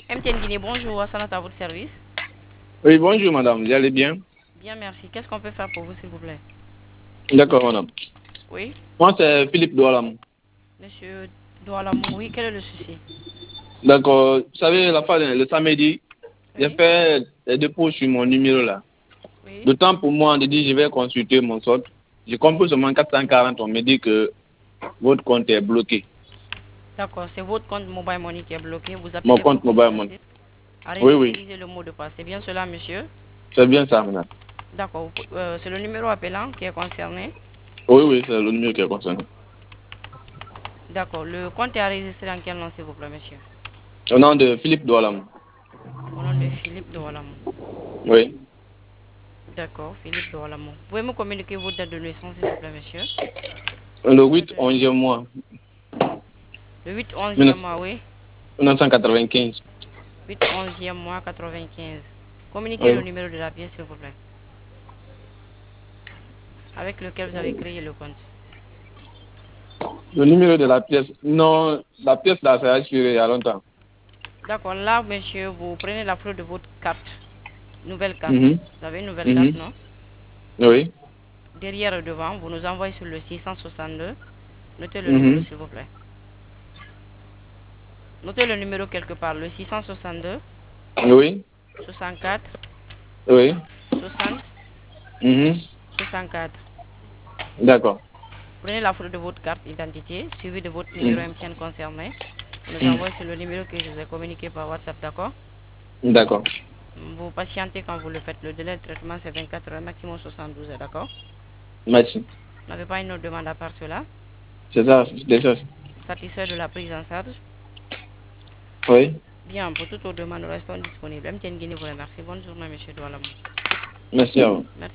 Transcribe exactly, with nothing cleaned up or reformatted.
M T N Guinée, bonjour, Assanat à votre service. Oui, bonjour madame, vous allez bien? Bien, merci. Qu'est-ce qu'on peut faire pour vous, s'il vous plaît? D'accord madame. Oui, Moi c'est Philippe Doualam. monsieur Doualamou, oui, quel est le souci? D'accord, vous savez, la fois, le samedi, j'ai Oui, fait des dépôts sur mon numéro là. oui, Le temps pour moi de dire je vais consulter mon solde. J'ai compris seulement quatre cent quarante, on me dit que votre compte est bloqué. d'accord, c'est votre compte Mobile Money qui est bloqué. Vous Mon appelez compte votre mobile compte money. ainsi à Oui, oui, réinitialiser le mot de passe. C'est bien cela, monsieur? c'est bien ça madame. D'accord, euh, c'est le numéro appelant qui est concerné. Oui, oui, c'est le numéro qui est concerné. D'accord, le compte est enregistré en quel nom, s'il vous plaît, monsieur? Au nom de Philippe Doualam. Au nom de Philippe Doualamou. Oui. D'accord, Philippe Doualamou. Pouvez me communiquer votre date de naissance, s'il vous plaît, monsieur? Le Votre date huit de onzième naissance. mois, Le huit onzième mois, oui. mille neuf cent quatre-vingt-quinze. huit onzième mois quatre-vingt-quinze. Communiquez le Oui. numéro de la pièce, s'il vous plaît, avec lequel vous avez créé le compte. Le numéro de la pièce. Non, la pièce là, ça a expiré il y a longtemps. D'accord, là, monsieur, vous prenez la photo de votre carte, nouvelle carte. Mhm. Vous avez une nouvelle carte, Mhm. non? Oui. Derrière et devant, vous nous envoyez sur le six cent soixante-deux. Notez le numéro, Mhm. s'il vous plaît. Notez le numéro quelque part, le six cent soixante-deux, Oui. soixante-quatre, Oui. soixante, Mhm. soixante-quatre. D'accord. Prenez la photo de votre carte d'identité, suivi de votre numéro Mhm. M T N concerné. Vous nous Mhm. envoyez sur le numéro que je vous ai communiqué par WhatsApp, d'accord? D'accord. Vous patientez quand vous le faites. Le délai de traitement, c'est vingt-quatre heures, maximum soixante-douze heures, d'accord? Merci. Vous n'avez pas une autre demande à part cela? C'est ça, c'est ça. Satisfait de la prise en charge? Oui. Bien, pour toute autre demande, nous restons disponibles. M T N Guinée vous remercie. Bonne journée, monsieur Doualamou. Merci à vous. Merci.